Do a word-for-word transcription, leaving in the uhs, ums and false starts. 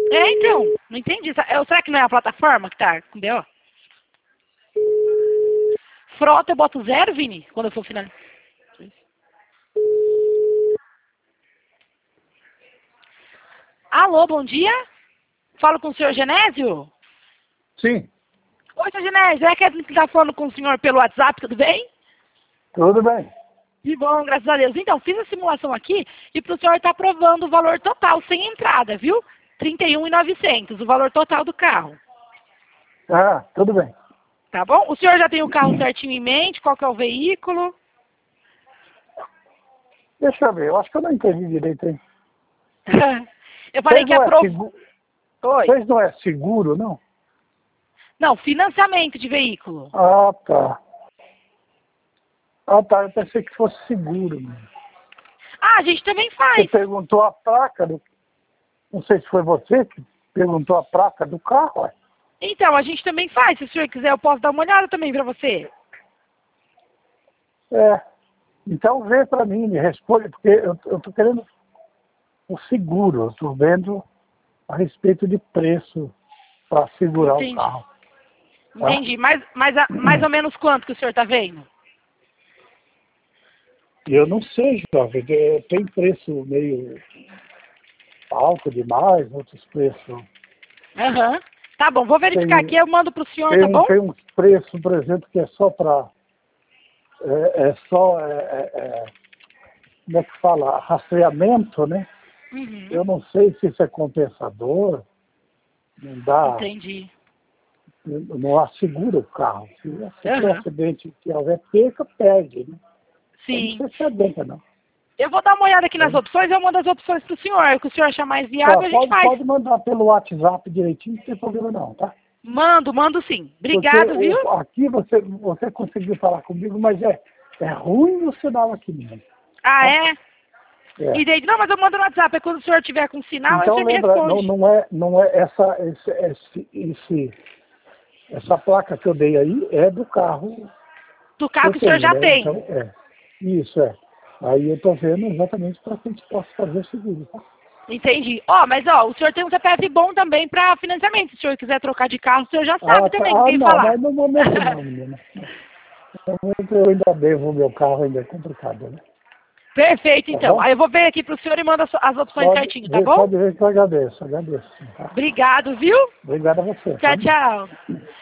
É, então, não entendi. Sa- é, Será que não é a plataforma que tá com B O? Frota eu boto zero, Vini, quando eu for finalizar. Alô, bom dia? Falo com o senhor Genésio? Sim, Oi, senhor Genésio, é que a gente tá falando com o senhor pelo WhatsApp, tudo bem? tudo bem. Que bom, graças a Deus. Então, fiz a simulação aqui e para o senhor estar aprovando o valor total, sem entrada, viu? trinta e um mil e novecentos, o valor total do carro. Ah, tudo bem. Tá bom? O senhor já tem o carro certinho em mente? Qual que é o veículo? Deixa eu ver, eu acho que eu não entendi direito, hein? Eu falei Vocês que não é aprovou. seguro, Oi. vocês não é seguro, não? Não, financiamento de veículo. Ah, tá. Ah, tá, eu pensei que fosse seguro, mano. Ah, a gente também Você faz. perguntou a placa do... Não sei se foi você que perguntou a placa do carro, ué. Então, a gente também faz. Se o senhor quiser, eu posso dar uma olhada também para você. É. Então vê para mim, me responde, porque eu, eu tô querendo o seguro, eu tô vendo a respeito de preço para segurar o Entendi. carro. Tá? Entendi. Mais, mais, a- mais ou menos quanto que o senhor está vendo? E eu não sei, jovem, é, tem preço meio alto demais, outros preços. Aham. Tá bom, vou verificar Tem, aqui, eu mando pro senhor, tem, tá um, bom? tem uns preços, por exemplo, que é só para. É, é só. É, é, é, como é que fala? Rastreamento, né? Uhum. Eu não sei se isso é compensador, não dá. Entendi. Não assegura o carro. Se você tem um Aham. acidente que houver perca, perde, né? Eu não Sim. sei se é bem, não. Eu vou dar uma olhada aqui nas Tá? opções, eu mando as opções pro senhor. O que o senhor achar mais Tá, viável, a gente pode, faz. pode mandar pelo WhatsApp direitinho, não tem problema não, tá? Mando, mando sim. Porque Obrigado, viu? o, aqui você, você conseguiu falar comigo, mas é, é ruim o sinal aqui mesmo. Ah, Tá? é? É. Entendi. Não, mas eu mando no WhatsApp. É quando o senhor tiver com sinal, aí o Então senhor me lembra, não, responde. não é, não é essa, esse, esse, esse- essa placa que eu dei aí é do carro Do que carro eu que o senhor tenho, já né? Então, tem. é. Isso, é. Aí eu tô vendo exatamente para que a gente possa fazer o seguro, tá? Entendi. Ó, mas ó, o senhor tem um C P F bom também para financiamento. Se o senhor quiser trocar de carro, o senhor já Ah, sabe tá. também com Ah, quem não, falar. mas no momento não, menina. No momento eu ainda devo o meu carro, ainda é complicado, né? Perfeito, Tá então. bom? Aí eu vou ver aqui pro senhor e mando as, as opções Pode certinho, tá ver, bom? pode ver que eu agradeço, agradeço. Tá? Obrigado, viu? Obrigado a você, Tchau, tá? tchau.